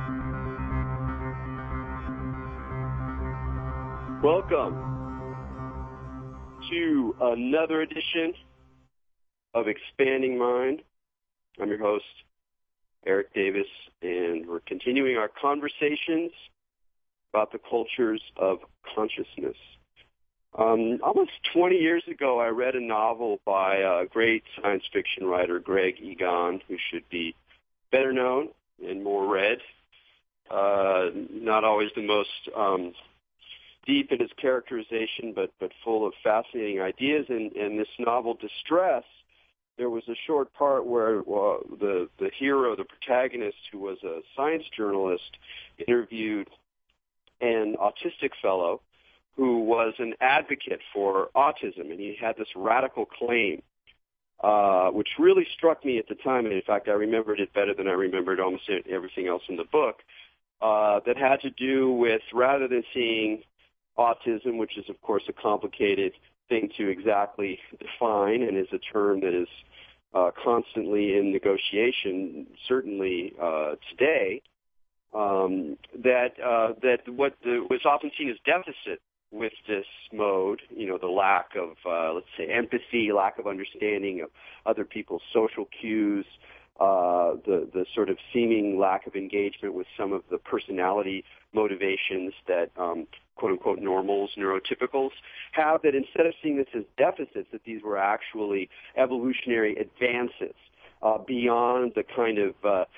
Welcome to another edition of Expanding Mind. I'm your host, Eric Davis, and we're continuing our conversations about the cultures of consciousness. Almost 20 years ago, I read a novel by a great science fiction writer, Greg Egan, who should be better known and more read. Not always the most deep in his characterization, but full of fascinating ideas. In this novel, Distress, there was a short part where the hero, the protagonist, who was a science journalist, interviewed an autistic fellow who was an advocate for autism, and he had this radical claim, which really struck me at the time, and in fact I remembered it better than I remembered almost everything else in the book, that had to do with, rather than seeing autism, which is of course a complicated thing to exactly define and is a term that is constantly in negotiation, certainly today, that what was often seen as deficit with this mode, the lack of, let's say, empathy, lack of understanding of other people's social cues, the sort of seeming lack of engagement with some of the personality motivations that quote-unquote normals, neurotypicals have, that instead of seeing this as deficits, that these were actually evolutionary advances beyond the kind of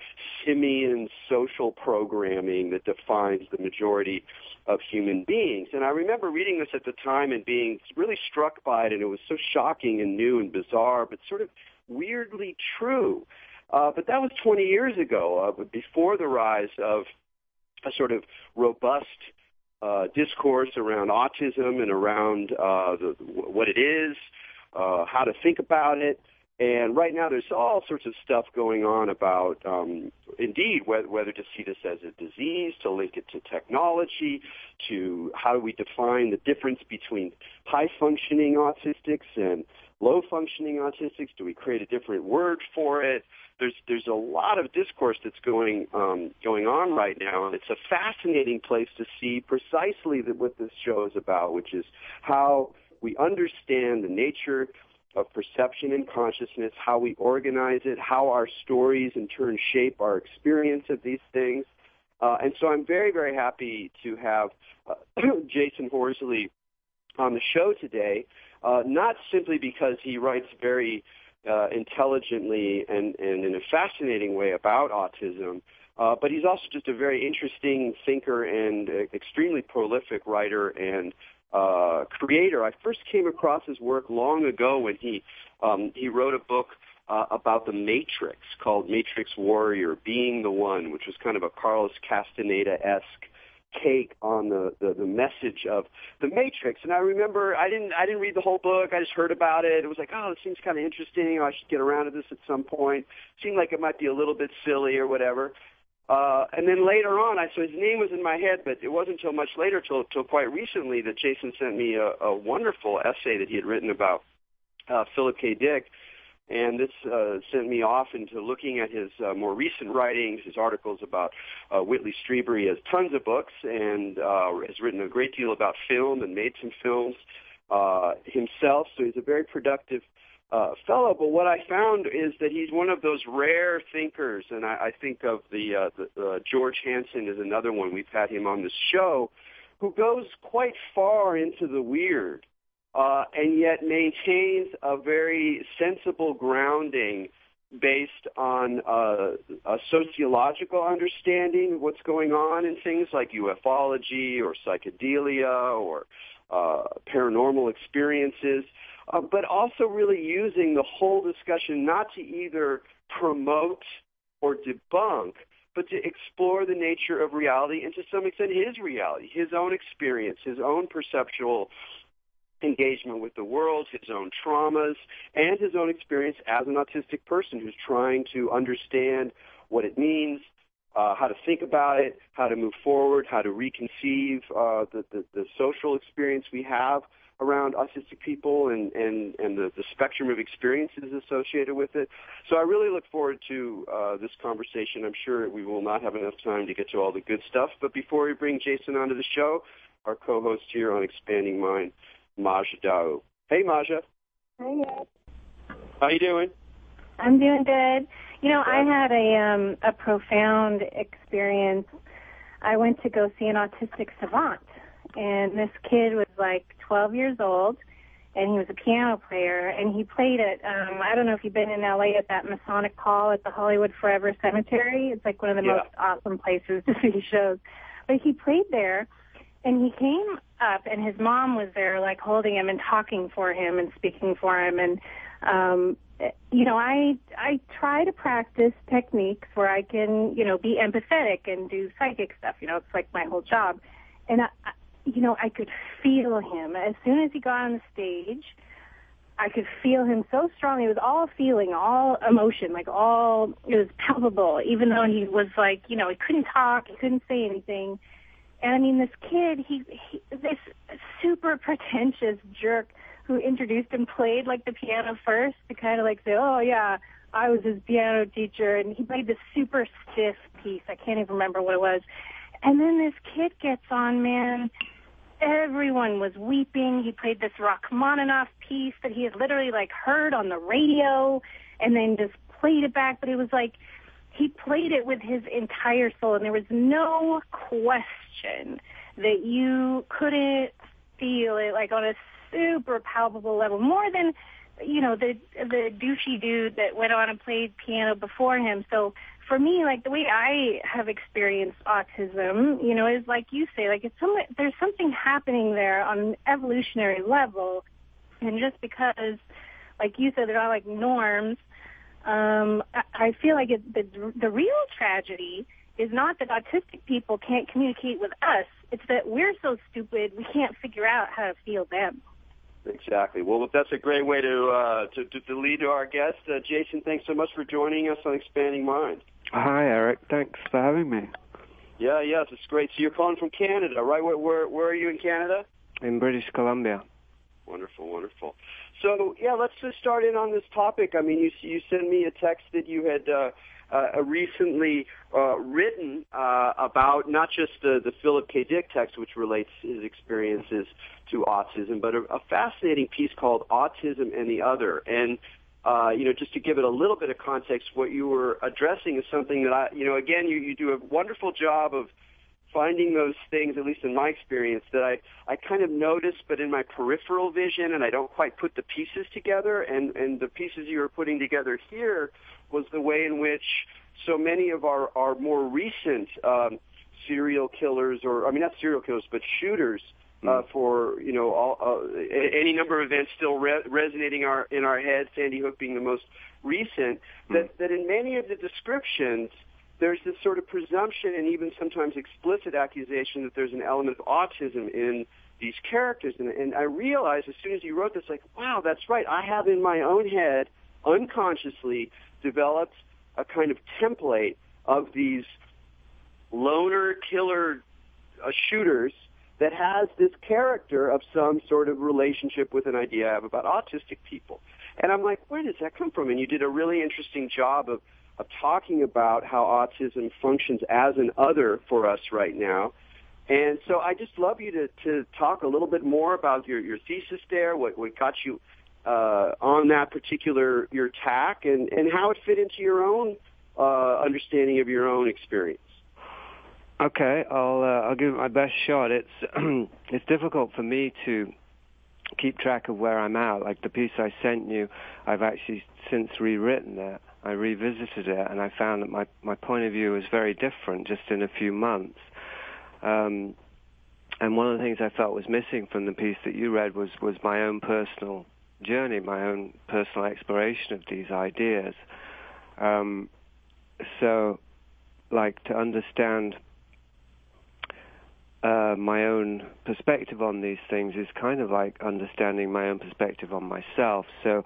simian social programming that defines the majority of human beings. And I remember reading this at the time and being really struck by it, and it was so shocking and new and bizarre, but sort of weirdly true. But that was 20 years ago, before the rise of a sort of robust discourse around autism and around what it is, how to think about it. And right now there's all sorts of stuff going on about, indeed, whether to see this as a disease, to link it to technology, to how do we define the difference between high-functioning autistics and low-functioning autistics. Do we create a different word for it? There's a lot of discourse that's going on right now, and it's a fascinating place to see precisely what this show is about, which is how we understand the nature of perception and consciousness, how we organize it, how our stories in turn shape our experience of these things. And so I'm very, very happy to have Jason Horsley on the show today, not simply because he writes very intelligently and in a fascinating way about autism, but he's also just a very interesting thinker and extremely prolific writer and creator. I first came across his work long ago when he wrote a book about the Matrix called Matrix Warrior, Being the One, which was kind of a Carlos Castaneda-esque take on the message of the Matrix. And I remember I didn't read the whole book. I just heard about it. It was like, oh, this seems kind of interesting. I should get around to this at some point. Seemed like it might be a little bit silly or whatever. And then later on, so his name was in my head, but it wasn't until much later, till quite recently, that Jason sent me a wonderful essay that he had written about Philip K. Dick. And this sent me off into looking at his more recent writings, his articles about Whitley Strieber. He has tons of books and has written a great deal about film and made some films himself. So he's a very productive fellow. But what I found is that he's one of those rare thinkers, and I think of the George Hansen is another one. We've had him on this show, who goes quite far into the weird. And yet maintains a very sensible grounding based on a sociological understanding of what's going on in things like ufology or psychedelia or paranormal experiences, but also really using the whole discussion not to either promote or debunk, but to explore the nature of reality and to some extent his reality, his own experience, his own perceptual engagement with the world, his own traumas, and his own experience as an autistic person who's trying to understand what it means, how to think about it, how to move forward, how to reconceive the social experience we have around autistic people and the spectrum of experiences associated with it. So I really look forward to this conversation. I'm sure we will not have enough time to get to all the good stuff. But before we bring Jason onto the show, our co-host here on Expanding Mind, Maja Daou. Hey, Maja. Hi, Ed. How you doing? I'm doing good. You know, I had a profound experience. I went to go see an autistic savant, and this kid was like 12 years old, and he was a piano player, and he played at, I don't know if you've been in L.A. at that Masonic Hall at the Hollywood Forever Cemetery. It's like one of the most awesome places to see shows. But he played there, and he came up, and his mom was there, like, holding him and talking for him and speaking for him, and you know, I try to practice techniques where I can, you know, be empathetic and do psychic stuff. You know, it's like my whole job. And, you know, I could feel him. As soon as he got on the stage, I could feel him so strong. It was all feeling, all emotion, like all, it was palpable, even though he was like, you know, he couldn't talk, he couldn't say anything. And I mean, this kid, this super pretentious jerk who introduced and played like the piano first to kind of like say, oh yeah, I was his piano teacher, and he played this super stiff piece. I can't even remember what it was. And then this kid gets on, man. Everyone was weeping. He played this Rachmaninoff piece that he had literally like heard on the radio and then just played it back. But it was like he played it with his entire soul, and there was no question that you couldn't feel it like on a super palpable level, more than, you know, the douchey dude that went on and played piano before him. So for me, like, the way I have experienced autism, you know, is like you say, like, there's something happening there on an evolutionary level, and just because, like you said, they're not like norms, I feel like the real tragedy is not that autistic people can't communicate with us. It's that we're so stupid we can't figure out how to feel them. Exactly. Well, that's a great way to lead to our guest. Jason, thanks so much for joining us on Expanding Mind. Hi, Eric. Thanks for having me. Yes, it's great. So you're calling from Canada, right? Where are you in Canada? In British Columbia. Wonderful, wonderful. So, yeah, let's just start in on this topic. I mean, you sent me a text that you had recently written about not just the Philip K. Dick text, which relates his experiences to autism, but a fascinating piece called Autism and the Other. And, you know, just to give it a little bit of context, what you were addressing is something that again, you do a wonderful job of finding those things, at least in my experience, that I kind of notice, but in my peripheral vision, and I don't quite put the pieces together. And the pieces you were putting together here was the way in which so many of our more recent serial killers, or, I mean, not serial killers, but shooters, for, you know, any number of events still resonating in our head, Sandy Hook being the most recent, that in many of the descriptions, there's this sort of presumption and even sometimes explicit accusation that there's an element of autism in these characters. And I realized as soon as you wrote this, like, wow, that's right. I have in my own head unconsciously developed a kind of template of these loner killer shooters that has this character of some sort of relationship with an idea I have about autistic people. And I'm like, where does that come from? And you did a really interesting job of talking about how autism functions as an other for us right now. And so I just love you to talk a little bit more about your thesis there, what got you on that particular, your tack, and how it fit into your own understanding of your own experience. Okay, I'll give it my best shot. It's it's difficult for me to keep track of where I'm at. Like the piece I sent you, I've actually since rewritten it. I revisited it, and I found that my point of view is very different just in a few months. And one of the things I felt was missing from the piece that you read was my own personal journey, my own personal exploration of these ideas. So, like, to understand my own perspective on these things is kind of like understanding my own perspective on myself. So,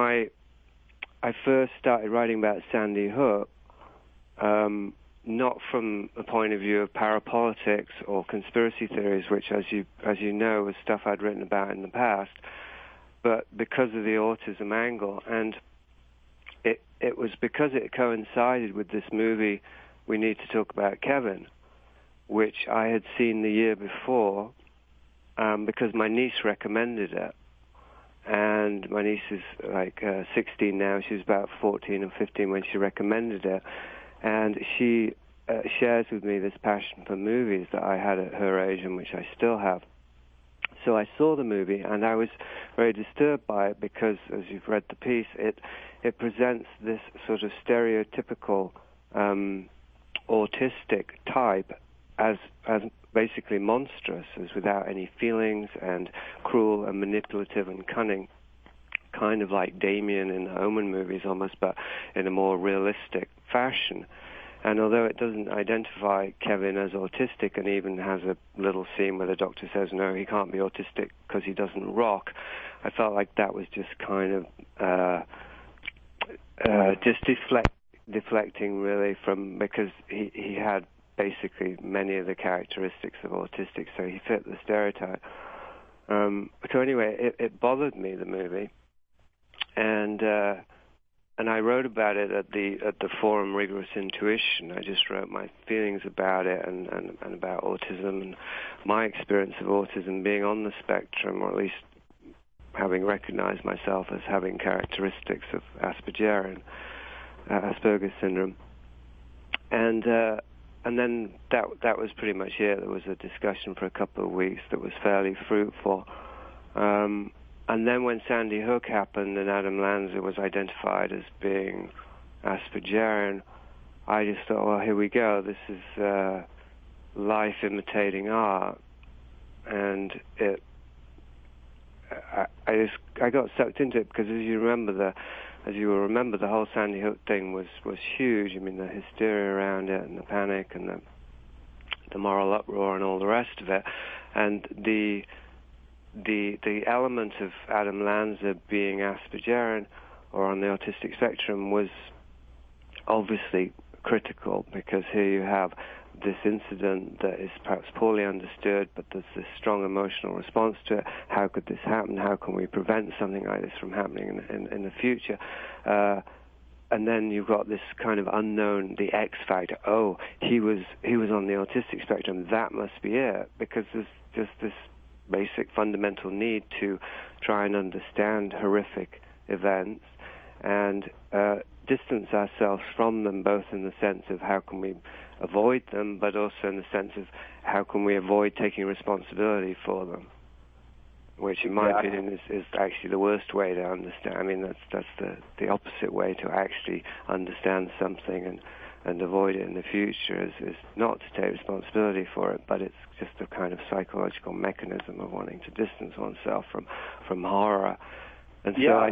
I first started writing about Sandy Hook, not from the point of view of parapolitics or conspiracy theories, which, as you know, was stuff I'd written about in the past, but because of the autism angle. And it was because it coincided with this movie, We Need to Talk About Kevin, which I had seen the year before because my niece recommended it. And my niece is like 16 now. She was about 14 or 15 when she recommended it. And she shares with me this passion for movies that I had at her age and which I still have. So I saw the movie, and I was very disturbed by it because, as you've read the piece, it presents this sort of stereotypical autistic type as basically monstrous, as without any feelings and cruel and manipulative and cunning, kind of like Damien in the Omen movies almost, but in a more realistic fashion. And although it doesn't identify Kevin as autistic and even has a little scene where the doctor says, no, he can't be autistic because he doesn't rock, I felt like that was just kind of just deflecting really from, because he had basically many of the characteristics of autistic, so he fit the stereotype. So anyway, it bothered me, the movie, and I wrote about it at the forum Rigorous Intuition. I just wrote my feelings about it and about autism and my experience of autism, being on the spectrum, or at least having recognized myself as having characteristics of Asperger's syndrome. And then that was pretty much it. There was a discussion for a couple of weeks that was fairly fruitful. And then when Sandy Hook happened and Adam Lanza was identified as being Aspergerian, I just thought, well, here we go. This is life imitating art. And I got sucked into it because, as you will remember, the whole Sandy Hook thing was huge. I mean, the hysteria around it and the panic and the moral uproar and all the rest of it. And the element of Adam Lanza being Aspergerian or on the autistic spectrum was obviously critical, because here you have this incident that is perhaps poorly understood, but there's this strong emotional response to it. How could this happen? How can we prevent something like this from happening in the future? And then you've got this kind of unknown, the X factor. Oh, he was on the autistic spectrum. That must be it, because there's just this basic fundamental need to try and understand horrific events and distance ourselves from them, both in the sense of how can we avoid them, but also in the sense of how can we avoid taking responsibility for them, which in my opinion is actually the worst way to understand. I mean, that's the opposite way to actually understand something and avoid it in the future is not to take responsibility for it, but it's just a kind of psychological mechanism of wanting to distance oneself from horror. And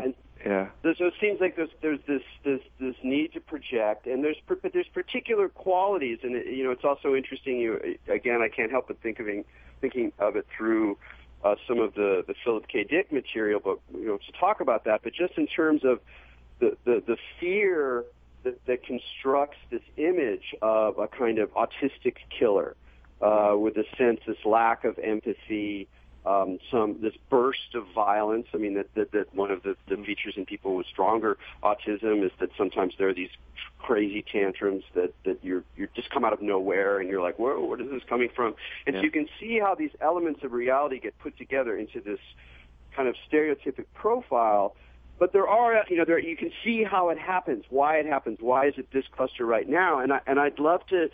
so it seems like there's this need to project, and there's particular qualities, and it's also interesting. Again, I can't help but thinking of it through some of the Philip K. Dick material, but to talk about that. But just in terms of the fear that constructs this image of a kind of autistic killer, with a sense, this lack of empathy, this burst of violence. I mean, that one of the features in people with stronger autism is that sometimes there are these crazy tantrums that you just come out of nowhere, and you're like, whoa, where is this coming from? And so you can see how these elements of reality get put together into this kind of stereotypic profile. But there are, you can see how it happens, why it happens, why is it this cluster right now? And I'd love to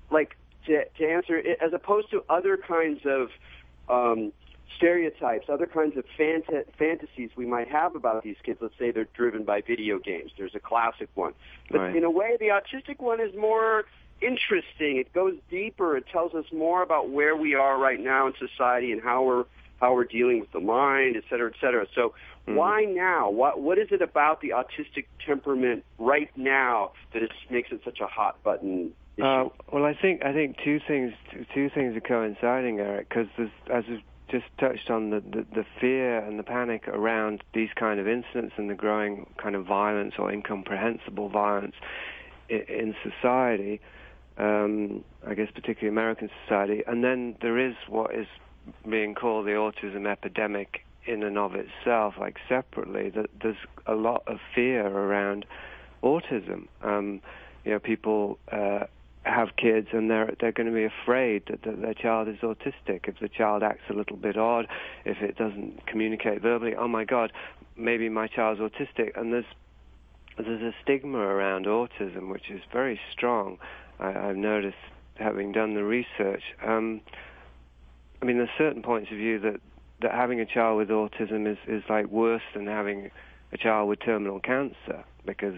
answer it, as opposed to other kinds of stereotypes, other kinds of fantasies we might have about these kids. Let's say they're driven by video games. There's a classic one. But in a way, the autistic one is more interesting. It goes deeper. It tells us more about where we are right now in society and how we're dealing with the mind, et cetera, et cetera. So why now? What is it about the autistic temperament right now that makes it such a hot button issue? Well, I think two things are coinciding, Eric, because as we've just touched on, the fear and the panic around these kind of incidents and the growing kind of violence or incomprehensible violence in society. I guess particularly American society. And then there is what is being called the autism epidemic in and of itself, like separately, that there's a lot of fear around autism. People have kids and they're going to be afraid that their child is autistic. If the child acts a little bit odd, if it doesn't communicate verbally, oh my God, maybe my child's autistic. And there's a stigma around autism which is very strong. I've noticed, having done the research. There's certain points of view that having a child with autism is like worse than having a child with terminal cancer, because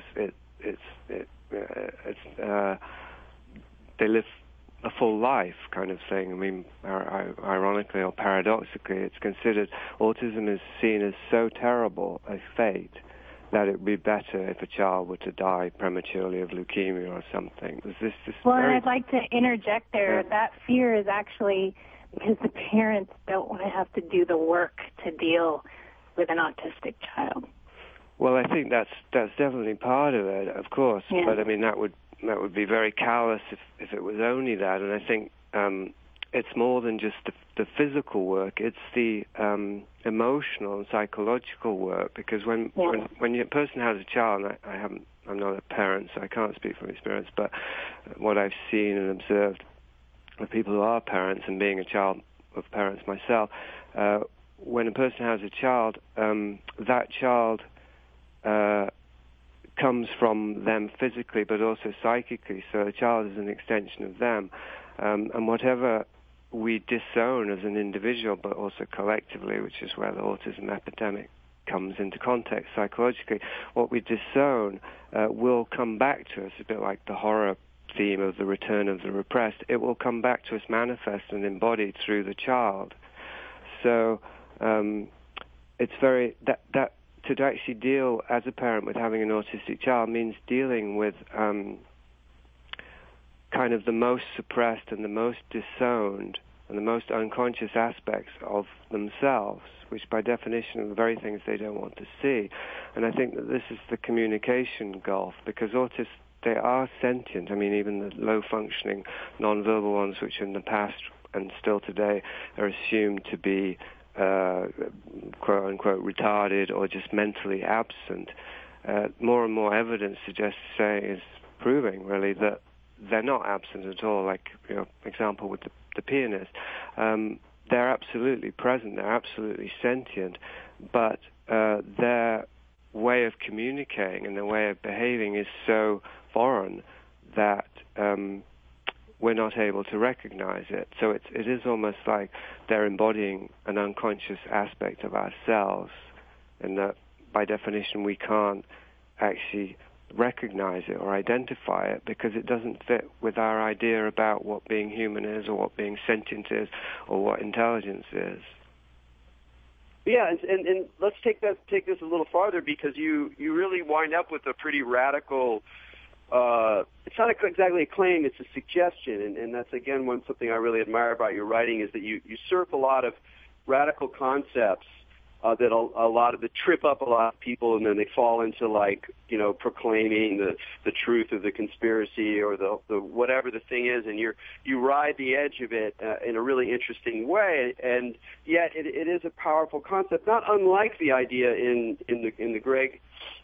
they live a full life kind of thing. Ironically or paradoxically, it's considered, autism is seen as so terrible a fate that it would be better if a child were to die prematurely of leukemia or something. And I'd like to interject there. Yeah. That fear is actually because the parents don't want to have to do the work to deal with an autistic child. Well, I think that's definitely part of it, of course. Yeah. But that would be very callous if it was only that. And I think it's more than just the physical work. It's the emotional and psychological work. Because when a person has a child, and I'm not a parent, so I can't speak from experience. But what I've seen and observed of people who are parents, and being a child of parents myself, when a person has a child, that child comes from them physically, but also psychically. So the child is an extension of them, and whatever we disown as an individual, but also collectively, which is where the autism epidemic comes into context psychologically, what we disown will come back to us, a bit like the horror theme of the return of the repressed. It will come back to us manifest and embodied through the child. So it's very that to actually deal as a parent with having an autistic child means dealing with kind of the most suppressed and the most disowned and the most unconscious aspects of themselves, which by definition are the very things they don't want to see. And I think that this is the communication gulf, because autists, they are sentient. Even the low-functioning, non-verbal ones, which in the past and still today are assumed to be quote-unquote retarded or just mentally absent, more and more evidence is proving, really, that they're not absent at all. Like, example with the pianist. They're absolutely present, they're absolutely sentient, but their way of communicating and their way of behaving is so foreign that we're not able to recognize it. So it is almost like they're embodying an unconscious aspect of ourselves, and that by definition we can't actually recognize it or identify it because it doesn't fit with our idea about what being human is, or what being sentient is, or what intelligence is. Yeah, and let's take this a little farther, because you really wind up with a pretty radical. It's not exactly a claim; it's a suggestion, and that's again something I really admire about your writing, is that you surf a lot of radical concepts that trip up a lot of people, and then they fall into proclaiming the truth of the conspiracy or the whatever the thing is, and you ride the edge of it in a really interesting way, and yet it is a powerful concept, not unlike the idea in the Greg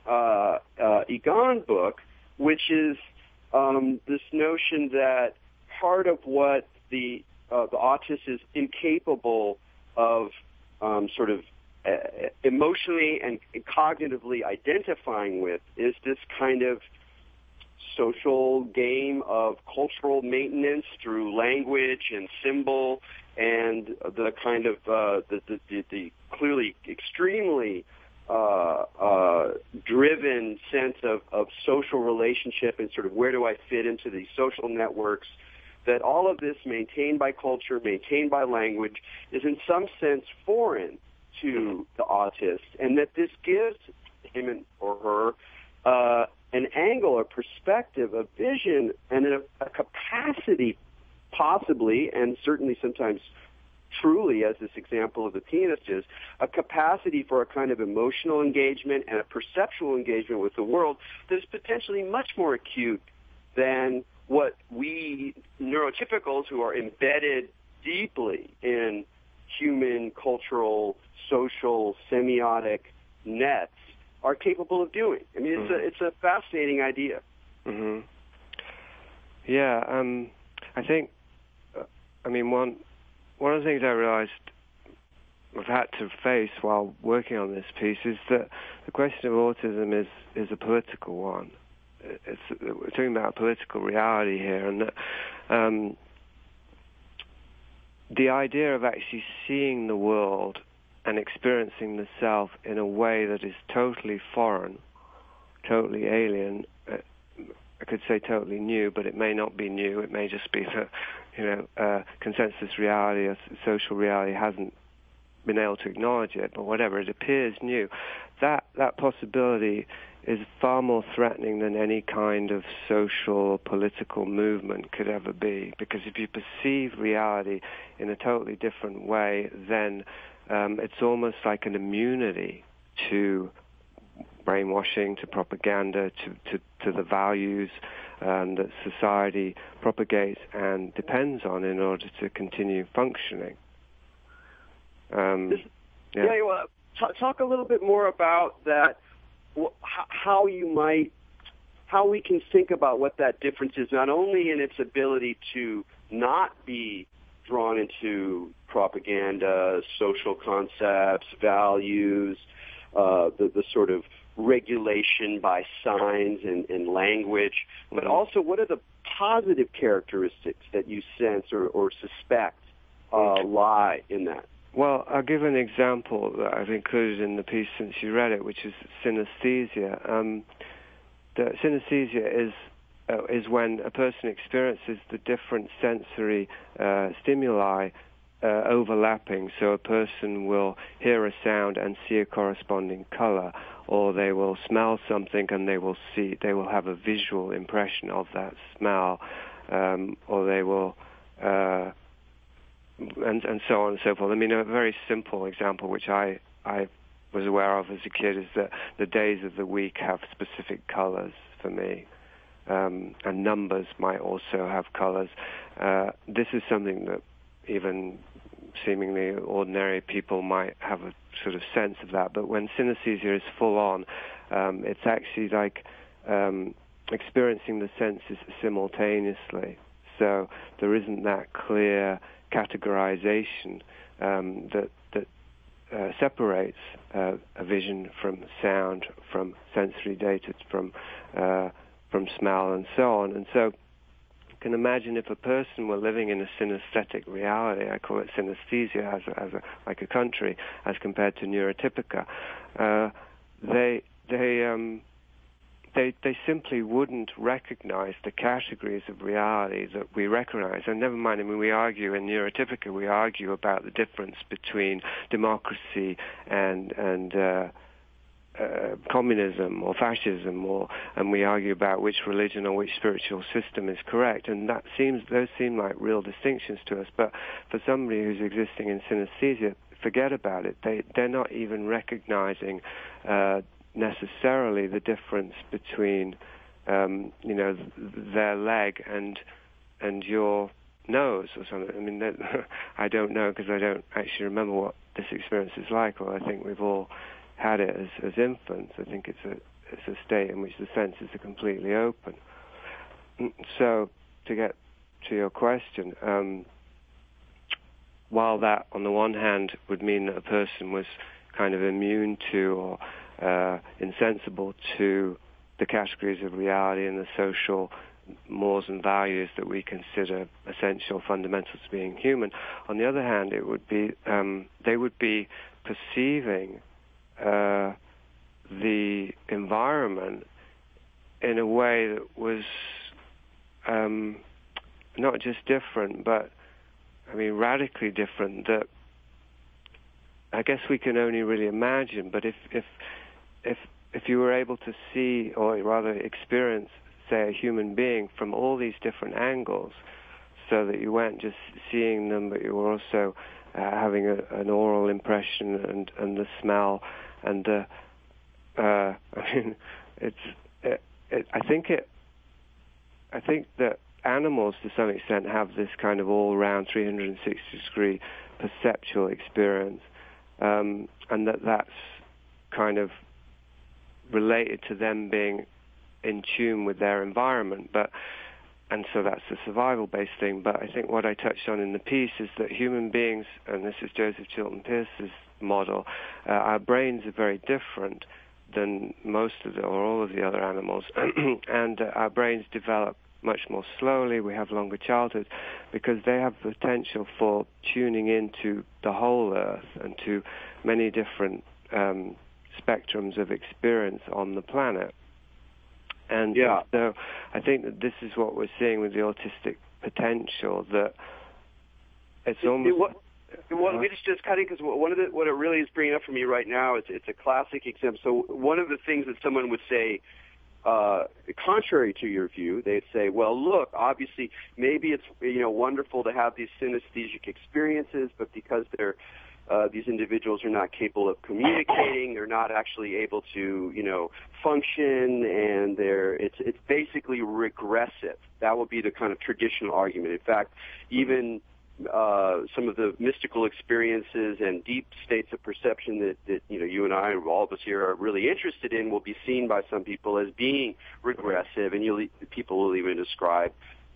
Egan book, which is this notion that part of what the autist is incapable of sort of emotionally and cognitively identifying with is this kind of social game of cultural maintenance through language and symbol, and the kind of the clearly extremely driven sense of social relationship and sort of where do I fit into these social networks, that all of this maintained by culture, maintained by language, is in some sense foreign to the autist, and that this gives him or her an angle, a perspective, a vision, and a capacity, possibly, and certainly sometimes truly, as this example of the pianist is, a capacity for a kind of emotional engagement and a perceptual engagement with the world that is potentially much more acute than what we neurotypicals who are embedded deeply in human, cultural, social, semiotic nets are capable of doing. I mean, it's a fascinating idea. Mm-hmm. Yeah, I think, one of the things I realized I've had to face while working on this piece is that the question of autism is a political one. We're talking about political reality here, and that, the idea of actually seeing the world and experiencing the self in a way that is totally foreign, totally alien. I could say totally new, but it may not be new. It may just be that, consensus reality or social reality hasn't been able to acknowledge it, but whatever, it appears new. That possibility is far more threatening than any kind of social or political movement could ever be, because if you perceive reality in a totally different way, then it's almost like an immunity to brainwashing, to propaganda, to the values that society propagates and depends on in order to continue functioning. Talk a little bit more about that. How we can think about what that difference is, not only in its ability to not be drawn into propaganda, social concepts, values, the sort of regulation by signs and language, but also what are the positive characteristics that you sense or suspect lie in that? Well, I'll give an example that I've included in the piece since you read it, which is synesthesia. The synesthesia is when a person experiences the different sensory stimuli overlapping. So a person will hear a sound and see a corresponding color, or they will smell something and they will have a visual impression of that smell, or they will and so on and so forth. I mean, a very simple example, which I was aware of as a kid, is that the days of the week have specific colors for me, and numbers might also have colors. This is something that even seemingly ordinary people might have a sort of sense of that, but when synesthesia is full on, it's actually like experiencing the senses simultaneously. So there isn't that clear categorization that separates a vision from sound, from sensory data, from smell, and so on. And so you can imagine if a person were living in a synesthetic reality, I call it synesthesia like a country, as compared to neurotypica, they simply wouldn't recognize the categories of reality that we recognize. And never mind, I mean, we argue in neurotypica, we argue about the difference between democracy and communism or fascism, and we argue about which religion or which spiritual system is correct. And those seem like real distinctions to us. But for somebody who's existing in synesthesia, forget about it. They're not even recognizing necessarily the difference between their leg and your nose or something. I mean, I don't know, because I don't actually remember what this experience is like. Or I think we've all had it as infants. I think it's a state in which the senses are completely open. So to get to your question, while that on the one hand would mean that a person was kind of immune to or insensible to the categories of reality and the social mores and values that we consider essential, fundamental to being human. On the other hand, it would be they would be perceiving the environment in a way that was not just different, but I mean radically different. That I guess we can only really imagine. But if you were able to see, or rather experience, say, a human being from all these different angles, so that you weren't just seeing them, but you were also having an oral impression and the smell, and I mean, I think that animals, to some extent, have this kind of all-round 360-degree perceptual experience, and that's kind of related to them being in tune with their environment. And so that's a survival-based thing. But I think what I touched on in the piece is that human beings, and this is Joseph Chilton Pearce's model, our brains are very different than most of or all of the other animals, and our brains develop much more slowly. We have longer childhoods because they have the potential for tuning into the whole Earth and to many different spectrums of experience on the planet. And so I think that this is what we're seeing with the autistic potential, that it's almost... Well, let me just kind of, because what it really is bringing up for me right now, it's a classic example. So one of the things that someone would say, contrary to your view, they'd say, well, look, obviously, maybe it's wonderful to have these synesthetic experiences, but because these individuals are not capable of communicating, they're not actually able to function, and it's basically regressive. That would be the kind of traditional argument. In fact, even some of the mystical experiences and deep states of perception that you and I, all of us here, are really interested in, will be seen by some people as being regressive, and people will even describe,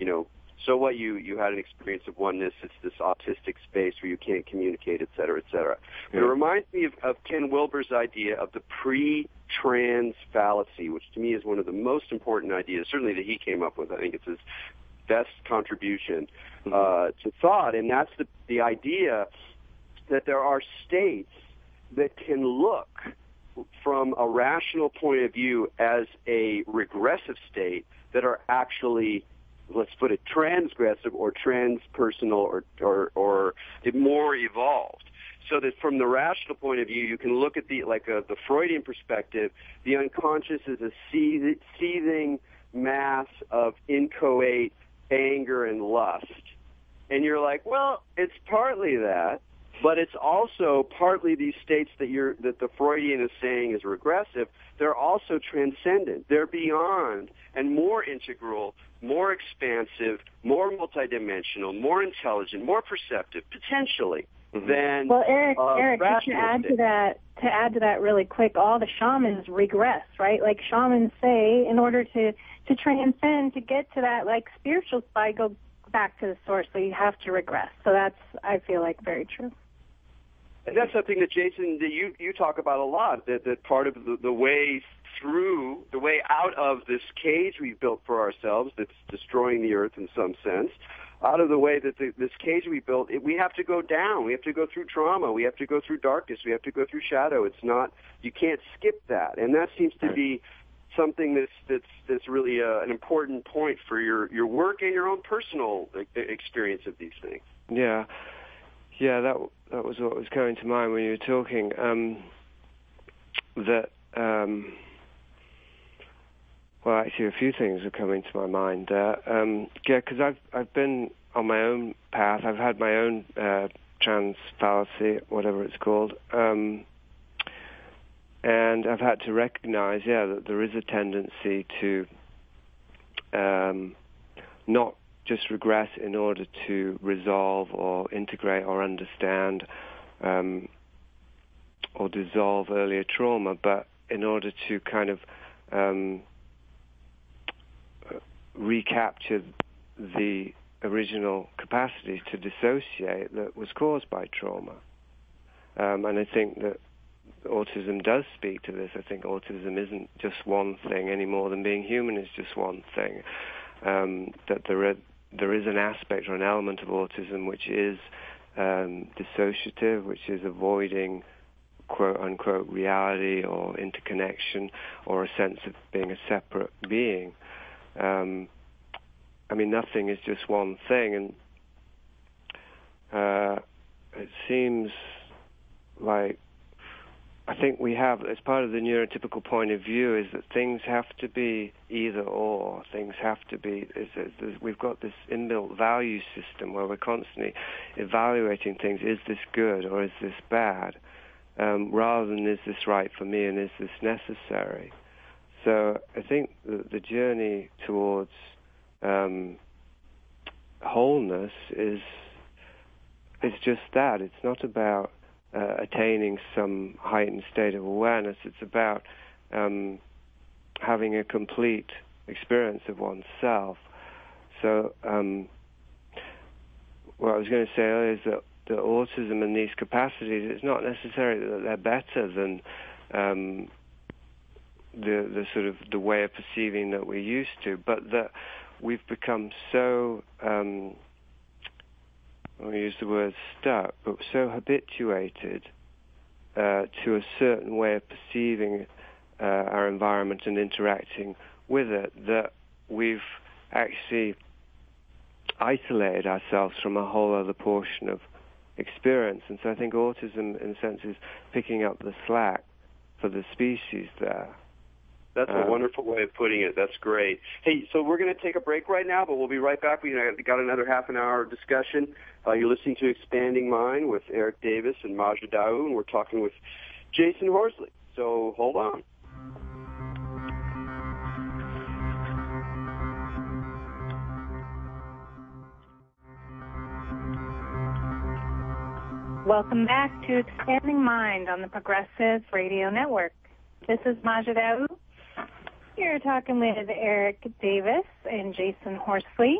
so what, you had an experience of oneness, it's this autistic space where you can't communicate, et cetera, et cetera. Yeah. But it reminds me of Ken Wilber's idea of the pre-trans fallacy, which to me is one of the most important ideas, certainly that he came up with. I think it's his best contribution to thought, and that's the idea that there are states that can look from a rational point of view as a regressive state that are actually, let's put it, transgressive or transpersonal or more evolved. So that from the rational point of view, you can look at the Freudian perspective, the unconscious is a seething mass of inchoate anger and lust. And you're like, well, it's partly that, but it's also partly these states that the Freudian is saying is regressive. They're also transcendent. They're beyond and more integral, more expansive, more multidimensional, more intelligent, more perceptive, potentially, than Eric, just to add to that really quick, all the shamans regress, right? Like shamans say, in order to transcend, to get to that spiritual side, go back to the source. So you have to regress. So that's, I feel like, very true. And that's something that, Jason, that you talk about a lot, that part of the way through, the way out of this cage we've built for ourselves that's destroying the earth in some sense, out of the way that this cage we built, we have to go down. We have to go through trauma. We have to go through darkness. We have to go through shadow. It's not, you can't skip that. And that seems to be something that's really an important point for your work and your own personal experience of these things. Yeah, that was what was coming to mind when you were talking. Well, actually, a few things are coming to my mind there. Because I've been on my own path. I've had my own trans fallacy, whatever it's called. And I've had to recognize, that there is a tendency to not just regress in order to resolve or integrate or understand or dissolve earlier trauma, but in order to kind of recapture the original capacity to dissociate that was caused by trauma. And I think that autism does speak to this. I think autism isn't just one thing any more than being human is just one thing. That there is an aspect or an element of autism which is dissociative, which is avoiding quote-unquote reality or interconnection or a sense of being a separate being. Nothing is just one thing, and it seems like I think we have, as part of the neurotypical point of view, is that things have to be either or. Things have to be, we've got this inbuilt value system where we're constantly evaluating things. Is this good or is this bad? Rather than is this right for me and is this necessary? So I think the journey towards wholeness is just that. It's not about attaining some heightened state of awareness. It's about having a complete experience of oneself. So what I was going to say earlier is that the autism and these capacities, it's not necessarily that they're better than the sort of the way of perceiving that we're used to, but that we've become so, I'll use the word stuck, but so habituated to a certain way of perceiving our environment and interacting with it that we've actually isolated ourselves from a whole other portion of experience. And so I think autism, in a sense, is picking up the slack for the species there. That's a wonderful way of putting it. That's great. Hey, so we're going to take a break right now, but we'll be right back. We've got another half an hour discussion. You're listening to Expanding Mind with Eric Davis and Maja Daou, and we're talking with Jason Horsley. So hold on. Welcome back to Expanding Mind on the Progressive Radio Network. This is Maja Daou. You're talking with Eric Davis and Jason Horsley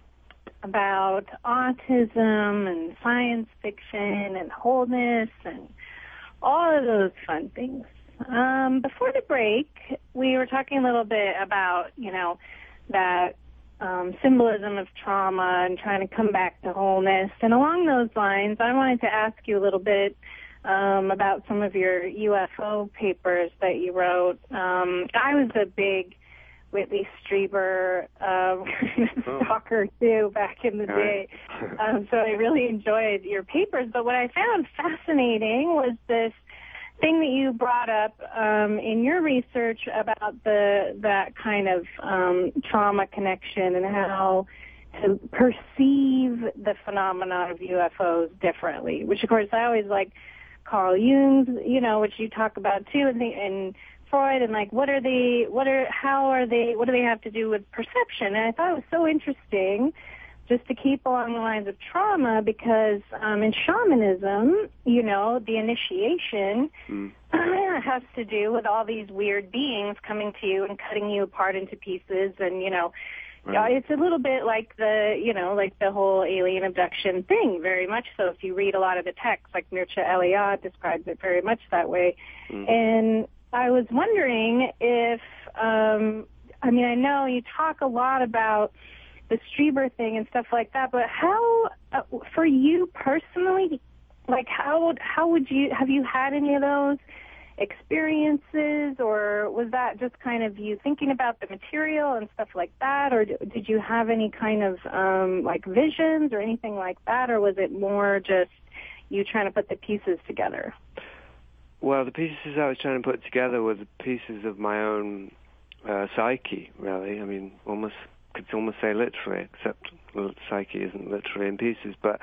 about autism and science fiction and wholeness and all of those fun things. Before the break, we were talking a little bit about, that symbolism of trauma and trying to come back to wholeness. And along those lines, I wanted to ask you a little bit about some of your UFO papers that you wrote. I was a big Whitley Strieber stalker, too, back in the day. So I really enjoyed your papers. But what I found fascinating was this thing that you brought up in your research about that kind of trauma connection and how to perceive the phenomenon of UFOs differently, which, of course, I always like Carl Jung's, which you talk about, too, and Freud, and what do they have to do with perception? And I thought it was so interesting just to keep along the lines of trauma, because in shamanism, the initiation has to do with all these weird beings coming to you and cutting you apart into pieces, and it's a little bit like the whole alien abduction thing, very much so. If you read a lot of the texts, like Mircea Eliade describes it very much that way. And I was wondering if, I know you talk a lot about the Strieber thing and stuff like that, but how, for you personally, how would you, have you had any of those experiences, or was that just kind of you thinking about the material and stuff like that, or did you have any kind of visions or anything like that, or was it more just you trying to put the pieces together? Well, the pieces I was trying to put together were the pieces of my own psyche, really. I mean, could almost say literally, except psyche isn't literally in pieces, but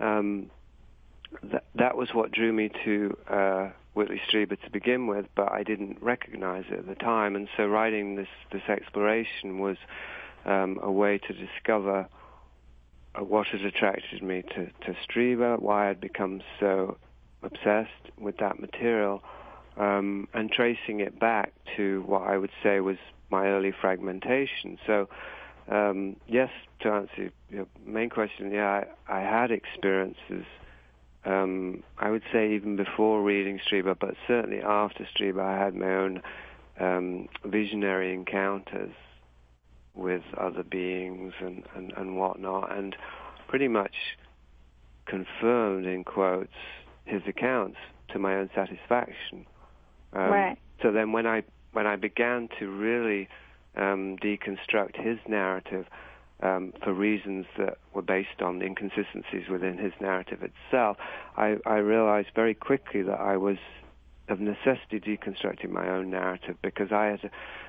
that was what drew me to Whitley Strieber to begin with, but I didn't recognize it at the time, and so writing this exploration was a way to discover what had attracted me to Strieber, why I'd become so obsessed with that material, and tracing it back to what I would say was my early fragmentation. So, yes, to answer your main question, I had experiences, I would say even before reading Strieber, but certainly after Strieber, I had my own visionary encounters with other beings and whatnot, and pretty much confirmed, in quotes, his accounts to my own satisfaction. Right. So then when I began to really deconstruct his narrative for reasons that were based on inconsistencies within his narrative itself, I realized very quickly that I was of necessity deconstructing my own narrative, because I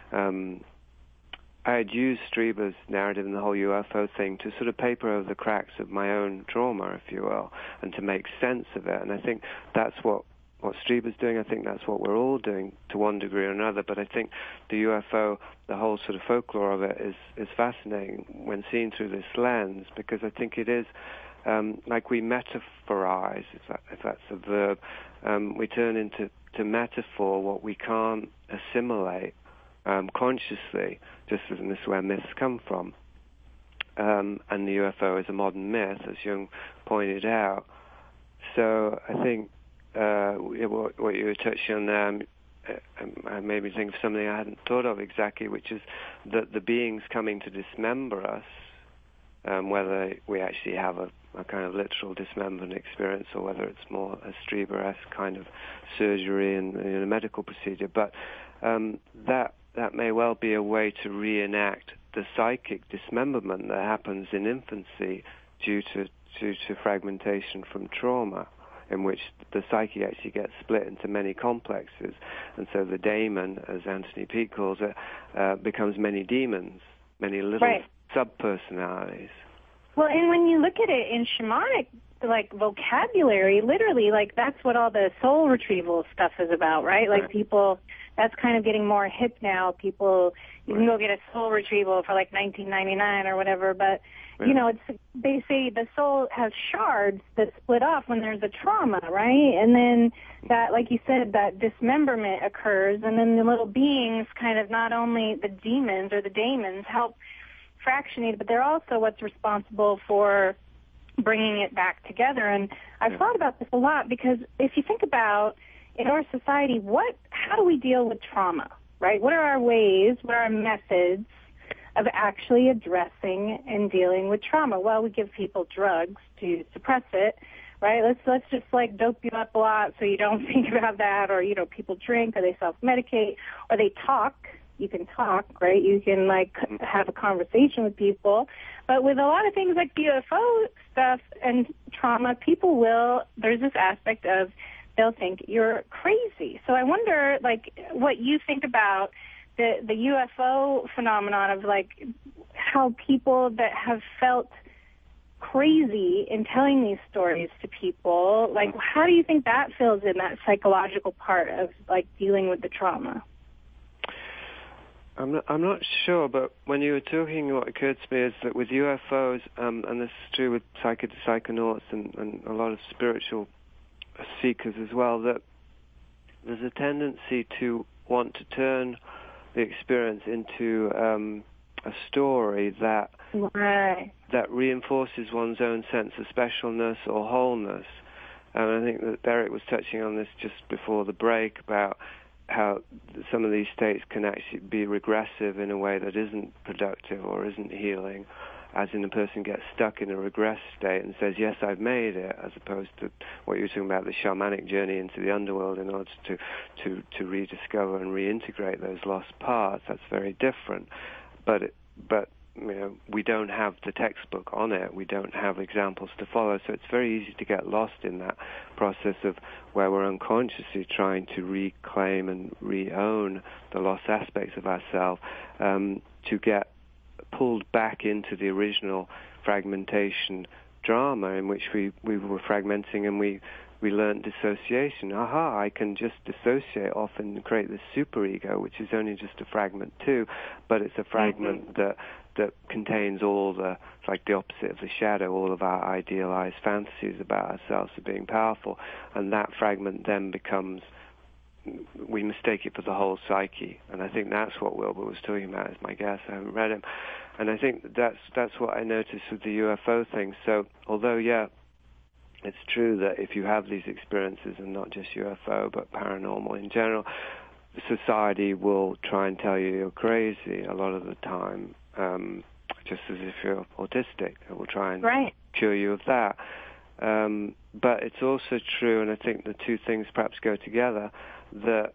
had used Strieber's narrative and the whole UFO thing to sort of paper over the cracks of my own trauma, if you will, and to make sense of it. And I think that's what what Strieber's doing. I think that's what we're all doing to one degree or another. But I think the UFO, the whole sort of folklore of it, is fascinating when seen through this lens, because I think it is like we metaphorize, if that's a verb. We turn into metaphor what we can't assimilate consciously, just as in this is where myths come from. And the UFO is a modern myth, as Jung pointed out. So I think what you were touching on there made me think of something I hadn't thought of exactly, which is that the beings coming to dismember us, whether we actually have a kind of literal dismemberment experience or whether it's more a Strieber-esque kind of surgery in a medical procedure, but that may well be a way to reenact the psychic dismemberment that happens in infancy due to fragmentation from trauma, in which the psyche actually gets split into many complexes, and so the daemon, as Anthony Peake calls it, becomes many demons, many little sub-personalities. Well, and when you look at it in shamanic, like, vocabulary, literally, like, that's what all the soul retrieval stuff is about, right? Like, people, that's kind of getting more hip now. People, you can go get a soul retrieval for, like, $19.99 or whatever, but, you know, they say the soul has shards that split off when there's a trauma, right? And then that, like you said, that dismemberment occurs, and then the little beings kind of, not only the demons or the daemons help fractionate, but they're also what's responsible for bringing it back together. And I've thought about this a lot, because if you think about in our society, how do we deal with trauma, right? What are our ways, what are our methods of actually addressing and dealing with trauma? Well, we give people drugs to suppress it, right? Let's just like dope you up a lot so you don't think about that, or, you know, people drink, or they self-medicate, or they talk. You can talk, right? You can, like, have a conversation with people. But with a lot of things like UFO stuff and trauma, there's this aspect of, they'll think you're crazy. So I wonder, like, what you think about the UFO phenomenon of, like, how people that have felt crazy in telling these stories to people, like, how do you think that fills in that psychological part of, like, dealing with the trauma? I'm not sure, but when you were talking, what occurred to me is that with UFOs, and this is true with psychonauts and a lot of spiritual seekers as well, that there's a tendency to want to turn the experience into a story that reinforces one's own sense of specialness or wholeness. And I think that Derek was touching on this just before the break about how some of these states can actually be regressive in a way that isn't productive or isn't healing, as in a person gets stuck in a regress state and says, yes, I've made it, as opposed to what you were talking about, the shamanic journey into the underworld in order to rediscover and reintegrate those lost parts. That's very different. But you know, we don't have the textbook on it. We don't have examples to follow, so it's very easy to get lost in that process of where we're unconsciously trying to reclaim and re-own the lost aspects of ourselves, to get pulled back into the original fragmentation drama in which we were fragmenting and we learned dissociation. I can just dissociate off and create this superego, which is only just a fragment too, but it's a fragment that contains it's like the opposite of the shadow, all of our idealized fantasies about ourselves as being powerful, and that fragment then we mistake it for the whole psyche, and I think that's what Wilbur was talking about, is my guess. I haven't read him, and I think that's what I noticed with the UFO thing. So although, it's true that if you have these experiences, and not just UFO, but paranormal in general, society will try and tell you're crazy a lot of the time, just as if you're autistic. It will try and cure you of that. But it's also true, and I think the two things perhaps go together, that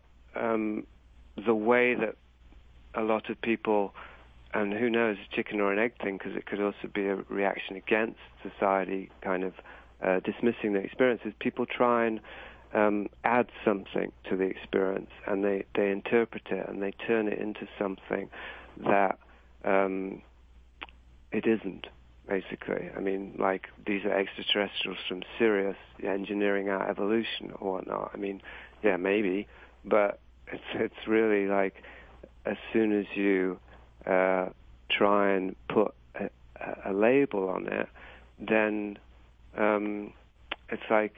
the way that a lot of people, and who knows, a chicken or an egg thing, because it could also be a reaction against society kind of dismissing the experiences, people try and add something to the experience, and they interpret it, and they turn it into something that it isn't. basically. I mean, like, these are extraterrestrials from Sirius engineering our evolution or whatnot. I mean, yeah, maybe, but it's really like, as soon as you try and put a label on it, then it's like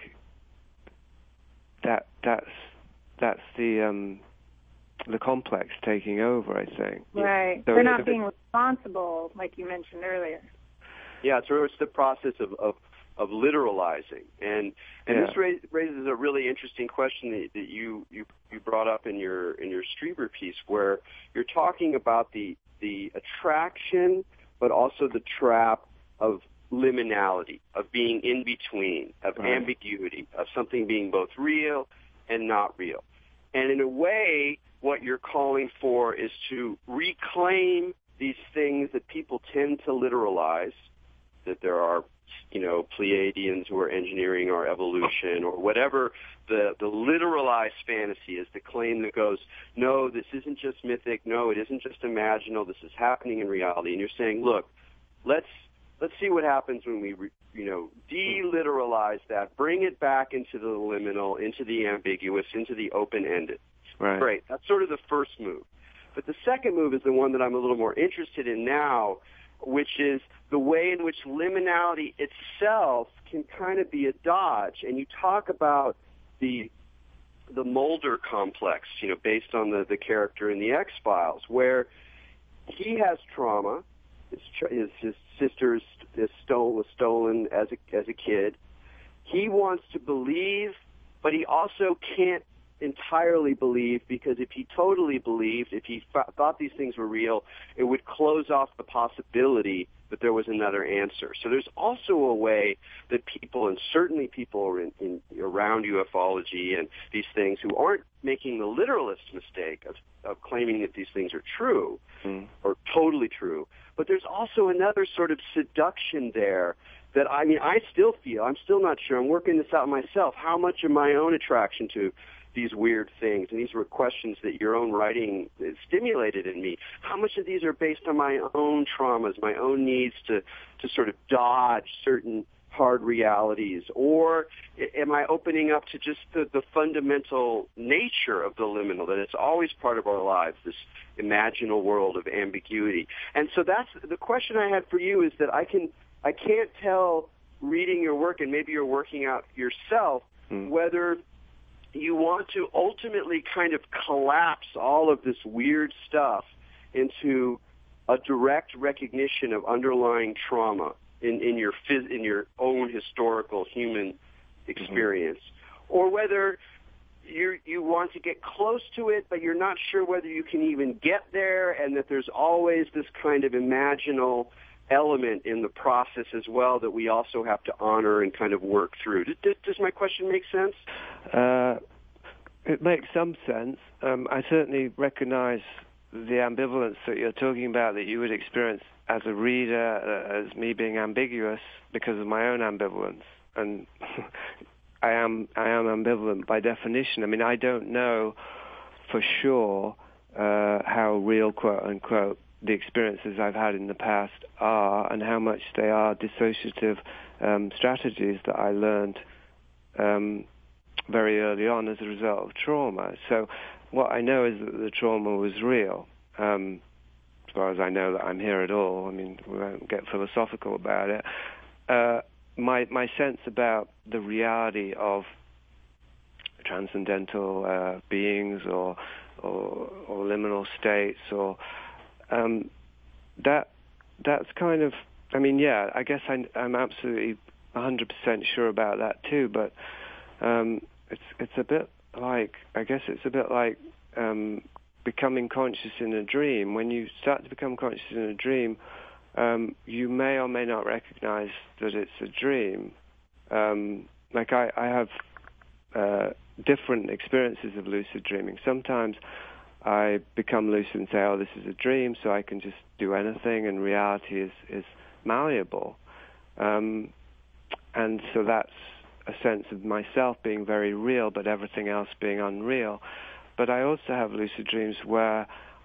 that's the complex taking over, I think. Right. So they're not being responsible, like you mentioned earlier. Yeah, it's the process of literalizing, and this raises a really interesting question that you brought up in your Strieber piece, where you're talking about the attraction, but also the trap of liminality, of being in between, of ambiguity, of something being both real and not real. And in a way, what you're calling for is to reclaim these things that people tend to literalize, that there are, Pleiadians who are engineering our evolution, or whatever the literalized fantasy is, the claim that goes, no, this isn't just mythic, no, it isn't just imaginal, this is happening in reality. And you're saying, look, let's see what happens when we, deliteralize that, bring it back into the liminal, into the ambiguous, into the open-ended. Right. Great. That's sort of the first move. But the second move is the one that I'm a little more interested in now, which is the way in which liminality itself can kind of be a dodge. And you talk about the Mulder complex, based on the character in the X-Files, where he has trauma. His sister was stolen as a kid. He wants to believe, but he also can't entirely believe, because if he totally believed, if he thought these things were real, it would close off the possibility that there was another answer. So there's also a way that people, and certainly people in around ufology and these things, who aren't making the literalist mistake of claiming that these things are true or totally true, but there's also another sort of seduction there that, I still feel, I'm still not sure, I'm working this out myself, how much of my own attraction to these weird things, and these were questions that your own writing stimulated in me. How much of these are based on my own traumas, my own needs to sort of dodge certain hard realities, or am I opening up to just the fundamental nature of the liminal, that it's always part of our lives, this imaginal world of ambiguity? And so that's the question I had for you, is that I can't tell, reading your work, and maybe you're working out yourself, whether you want to ultimately kind of collapse all of this weird stuff into a direct recognition of underlying trauma in your own historical human experience, or whether you want to get close to it, but you're not sure whether you can even get there, and that there's always this kind of imaginal element in the process as well that we also have to honor and kind of work through. Does my question make sense? It makes some sense. I certainly recognize the ambivalence that you're talking about, that you would experience as a reader, as me being ambiguous because of my own ambivalence. And I am ambivalent by definition. I mean, I don't know for sure how real, quote unquote, the experiences I've had in the past are, and how much they are dissociative strategies that I learned very early on as a result of trauma. So what I know is that the trauma was real, as far as I know that I'm here at all. I mean, we won't get philosophical about it. My sense about the reality of transcendental beings or liminal states, or that's kind of, I mean, yeah, I guess I'm absolutely 100% sure about that too, but it's a bit like, I guess it's a bit like becoming conscious in a dream. When you start to become conscious in a dream, you may or may not recognize that it's a dream. Like I have different experiences of lucid dreaming. Sometimes I become lucid and say, oh, this is a dream, so I can just do anything, and reality is malleable. And so that's a sense of myself being very real, but everything else being unreal. But I also have lucid dreams where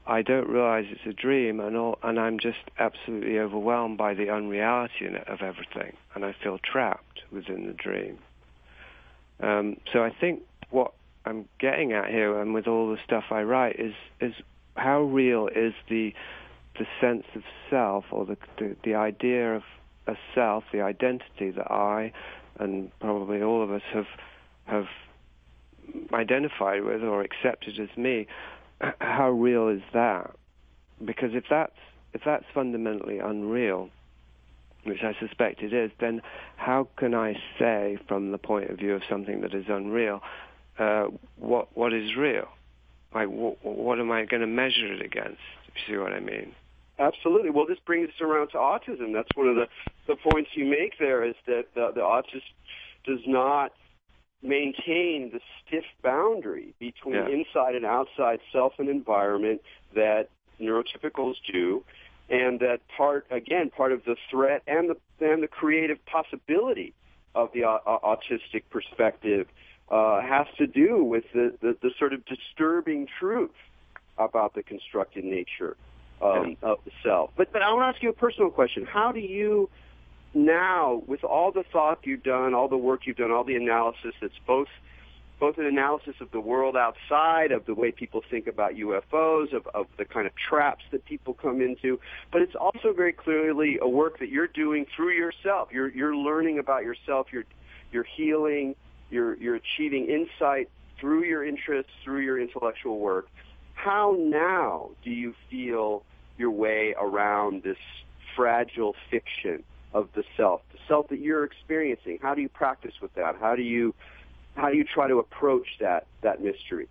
I don't realize it's a dream, and I'm just absolutely overwhelmed by the unreality of everything, and I feel trapped within the dream. So I think what I'm getting at here, and with all the stuff I write, is how real is the sense of self, or the idea of a self, the identity that I and probably all of us have identified with or accepted as me. How real is that? Because if that's fundamentally unreal, which I suspect it is, then how can I say, from the point of view of something that is unreal, what is real? Like, what am I going to measure it against? If you see what I mean? Absolutely. Well, this brings us around to autism. That's one of the points you make there, is that the autist does not maintain the stiff boundary between inside and outside self and environment that neurotypicals do, and that part of the threat and the creative possibility of the autistic perspective has to do with the sort of disturbing truth about the constructed nature of the self. But I want to ask you a personal question. How do you now, with all the thought you've done, all the work you've done, all the analysis that's both an analysis of the world outside, of the way people think about UFOs, of the kind of traps that people come into, but it's also very clearly a work that you're doing through yourself. You're learning about yourself. You're healing. You're achieving insight through your interests, through your intellectual work. How now do you feel your way around this fragile fiction of the self that you're experiencing? How do you practice with that? How do you try to approach that mystery?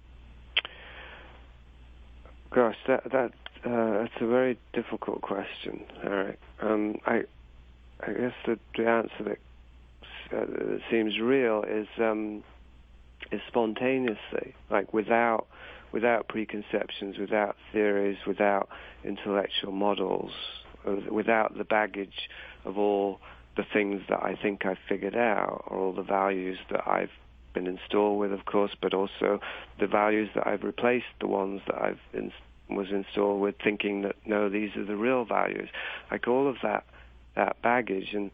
Gosh, that's a very difficult question, Eric. I guess the answer that seems real is spontaneously, like without preconceptions, without theories, without intellectual models, without the baggage of all the things that I think I've figured out, or all the values that I've been installed with, of course, but also the values that I've replaced the ones that was installed with, thinking that, no, these are the real values. Like all of that baggage. And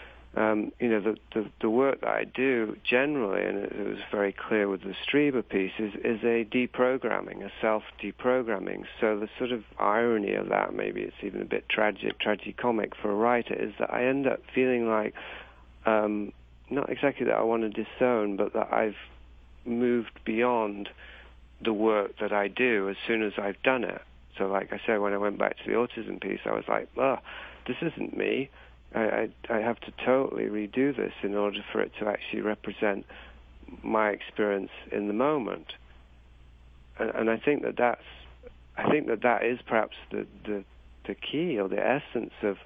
the work that I do generally, and it was very clear with the Strieber piece, is a deprogramming, a self-deprogramming. So the sort of irony of that, maybe it's even a bit tragicomic for a writer, is that I end up feeling like, not exactly that I want to disown, but that I've moved beyond the work that I do as soon as I've done it. So like I said, when I went back to the autism piece, I was like, this isn't me. I have to totally redo this in order for it to actually represent my experience in the moment. And I think that is perhaps the key, or the essence of,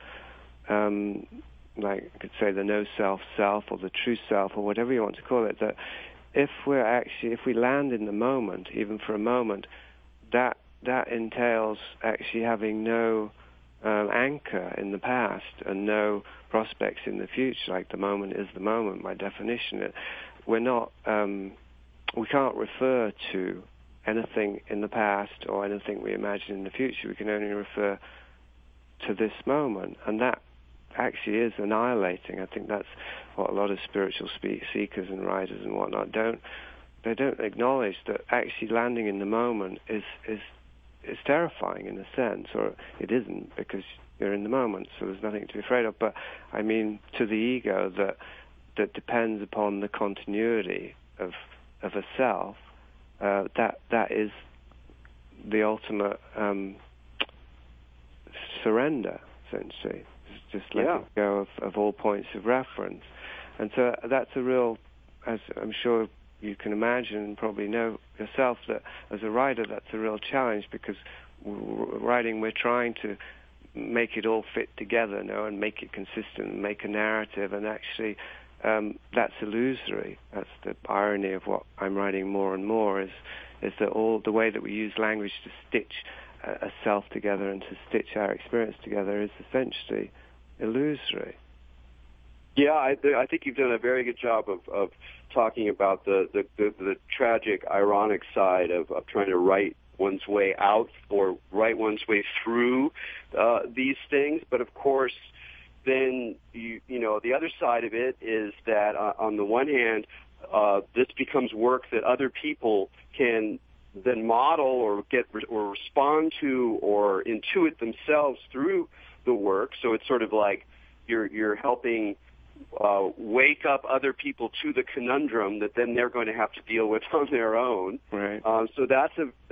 like I could say, the no self, or the true self, or whatever you want to call it. That if we land in the moment, even for a moment, that entails actually having no anchor in the past and no prospects in the future. Like the moment is the moment by definition. We can't refer to anything in the past or anything we imagine in the future. We can only refer to this moment, and that actually is annihilating. I think that's what a lot of spiritual seekers and writers and whatnot don't acknowledge, that actually landing in the moment is terrifying in a sense, or it isn't, because you're in the moment, so there's nothing to be afraid of. But I mean, to the ego that depends upon the continuity of a self, that is the ultimate surrender, essentially. It's just letting go of all points of reference. And so that's a real, as I'm sure you can imagine and probably know yourself, that as a writer that's a real challenge, because writing, we're trying to make it all fit together, and make it consistent and make a narrative, and actually that's illusory. That's the irony of what I'm writing more and more, is that all the way that we use language to stitch a self together and to stitch our experience together is essentially illusory. Yeah, I think you've done a very good job of talking about the tragic, ironic side of trying to write one's way out or write one's way through these things. But of course, then you know the other side of it is that on the one hand, this becomes work that other people can then model or respond to or intuit themselves through the work. So it's sort of like you're helping wake up other people to the conundrum that then they're going to have to deal with on their own. Right. So that's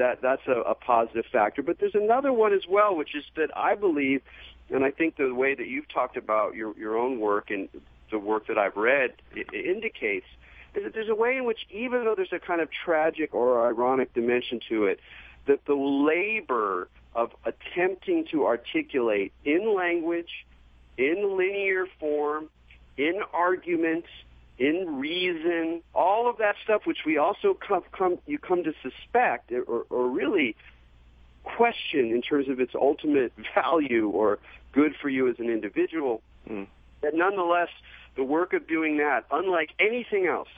a positive factor. But there's another one as well, which is that I believe, and I think the way that you've talked about your own work and the work that I've read it indicates is that there's a way in which, even though there's a kind of tragic or ironic dimension to it, that the labor of attempting to articulate in language, in linear form, in arguments, in reason, all of that stuff which we also come to suspect or really question in terms of its ultimate value or good for you as an individual, that nonetheless the work of doing that, unlike anything else,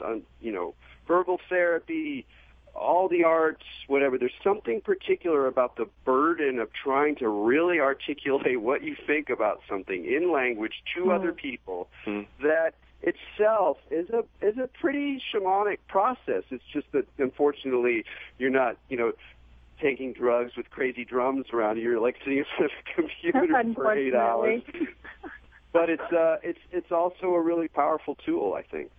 verbal therapy, all the arts, whatever, there's something particular about the burden of trying to really articulate what you think about something in language to other people that itself is a pretty shamanic process. It's just that, unfortunately, you're not, taking drugs with crazy drums around you. You're like sitting in front of a computer for 8 hours. But it's also a really powerful tool, I think.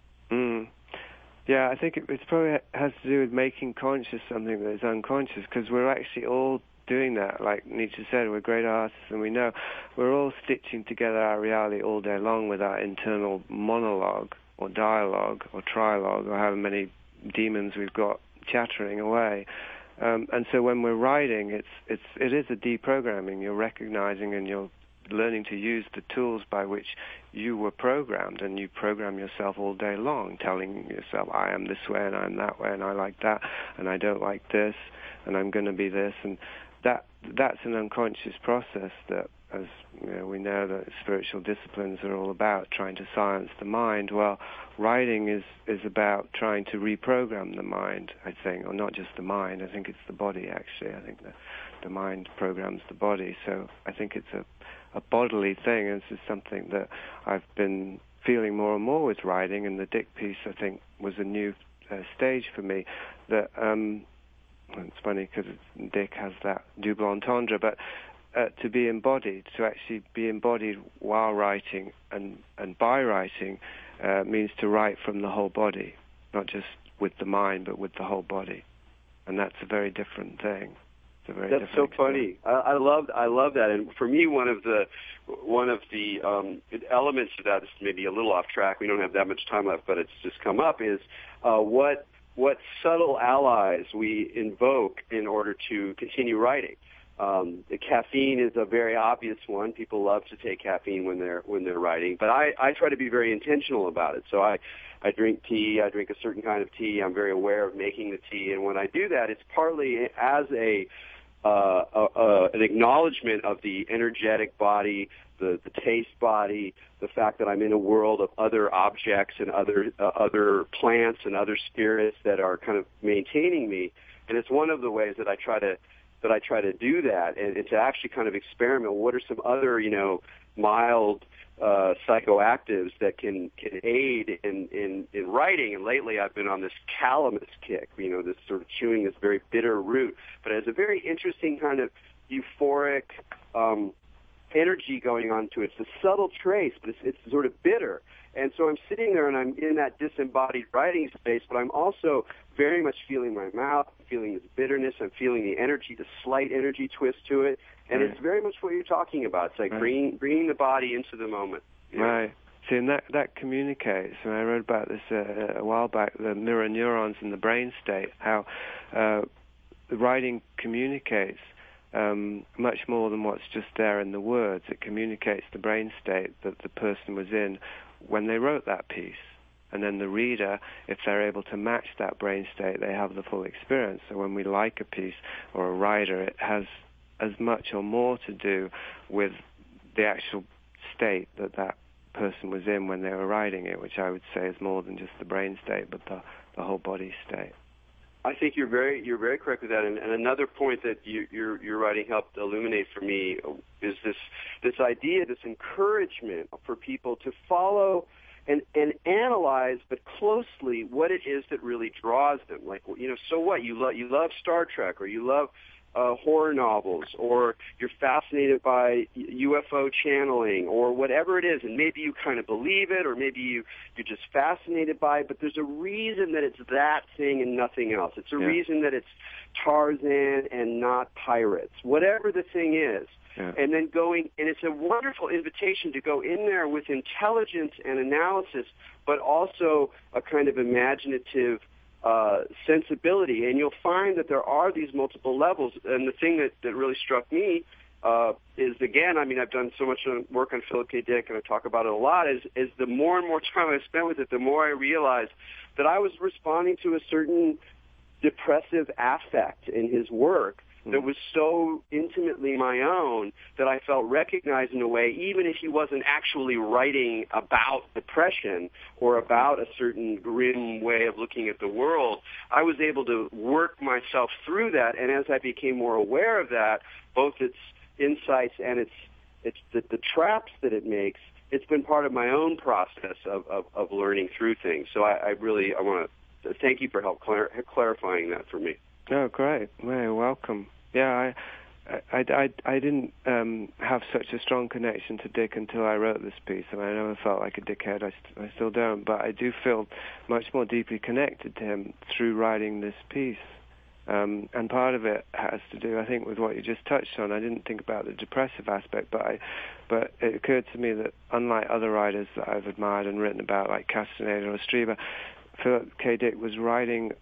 Yeah, I think it probably has to do with making conscious something that is unconscious, because we're actually all doing that. Like Nietzsche said, we're great artists, and we know we're all stitching together our reality all day long with our internal monologue or dialogue or trialogue or however many demons we've got chattering away. And so when we're writing, it is a deprogramming. You're recognizing and you're learning to use the tools by which you were programmed, and you program yourself all day long, telling yourself, I am this way and I'm that way and I like that and I don't like this and I'm going to be this. And that's an unconscious process that, as we know, that spiritual disciplines are all about, trying to silence the mind. Well, writing is about trying to reprogram the mind, I think, or not just the mind. I think it's the body, actually. I think that the mind programs the body. So I think it's a bodily thing, and this is something that I've been feeling more and more with writing, and the Dick piece, I think, was a new stage for me. That it's funny because Dick has that double entendre, but to be embodied, to actually be embodied while writing and by writing means to write from the whole body, not just with the mind, but with the whole body, and that's a very different thing. That's so funny. I love that, and for me, one of the elements of that is maybe a little off track. We don't have that much time left, but it's just come up. Is what subtle allies we invoke in order to continue writing. The caffeine is a very obvious one. People love to take caffeine when they're writing, but I try to be very intentional about it. So I drink tea. I drink a certain kind of tea. I'm very aware of making the tea, and when I do that, it's partly as an acknowledgement of the energetic body, the taste body, the fact that I'm in a world of other objects and other plants and other spirits that are kind of maintaining me. And it's one of the ways that I try to do that, and to actually kind of experiment. What are some other, mild psychoactives that can aid in writing? And lately I've been on this calamus kick, this sort of chewing this very bitter root, but it has a very interesting kind of euphoric energy going on to it. It's a subtle trace, but it's sort of bitter. And so I'm sitting there and I'm in that disembodied writing space, but I'm also very much feeling my mouth, feeling this bitterness, I'm feeling the energy, the slight energy twist to it. And it's very much what you're talking about. It's like bringing the body into the moment. Right. See, and that communicates, and I wrote about this a while back, the mirror neurons in the brain state, how the writing communicates much more than what's just there in the words. It communicates the brain state that the person was in when they wrote that piece. And then the reader, if they're able to match that brain state, they have the full experience. So when we like a piece or a writer, it has as much or more to do with the actual state that person was in when they were writing it, which I would say is more than just the brain state, but the whole body state. I think you're very correct with that. And another point that your writing helped illuminate for me is this idea, this encouragement for people to follow and analyze, but closely, what it is that really draws them. Like, so what? You love Star Trek, or you love horror novels, or you're fascinated by UFO channeling, or whatever it is, and maybe you kind of believe it, or maybe you're just fascinated by it, but there's a reason that it's that thing and nothing else. It's a reason that it's Tarzan and not pirates, whatever the thing is. Yeah. And then and it's a wonderful invitation to go in there with intelligence and analysis, but also a kind of imaginative sensibility, and you'll find that there are these multiple levels. And the thing that really struck me is, again, I mean, I've done so much work on Philip K. Dick, and I talk about it a lot, is the more and more time I spent with it, the more I realized that I was responding to a certain depressive affect in his work that was so intimately my own that I felt recognized in a way, even if he wasn't actually writing about depression or about a certain grim way of looking at the world. I was able to work myself through that, and as I became more aware of that, both its insights and it's the traps that it makes, it's been part of my own process of learning through things. So I want to thank you for clarifying that for me. Oh, great. Well, you're welcome. Yeah, I didn't have such a strong connection to Dick until I wrote this piece. I mean, I never felt like a dickhead. I still don't, but I do feel much more deeply connected to him through writing this piece. And part of it has to do, I think, with what you just touched on. I didn't think about the depressive aspect, but it occurred to me that unlike other writers that I've admired and written about, like Castaneda or Strieber, Philip K. Dick was writing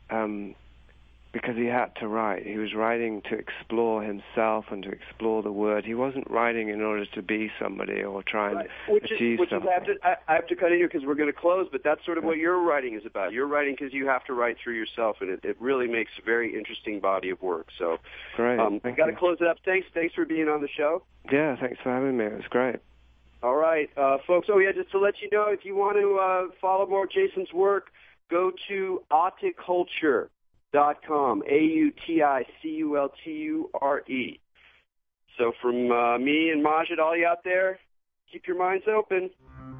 because he had to write. He was writing to explore himself and to explore the word. He wasn't writing in order to be somebody or try and achieve something. I have to cut in here because we're going to close, but that's sort of what your writing is about. You're writing because you have to write through yourself, and it really makes a very interesting body of work. So great. I got to close it up. Thanks for being on the show. Yeah, thanks for having me. It was great. All right, folks. Oh, yeah, just to let you know, if you want to follow more of Jason's work, go to Auticulture.com, AUTICULTURE. So from me and Majid, all you out there, keep your minds open.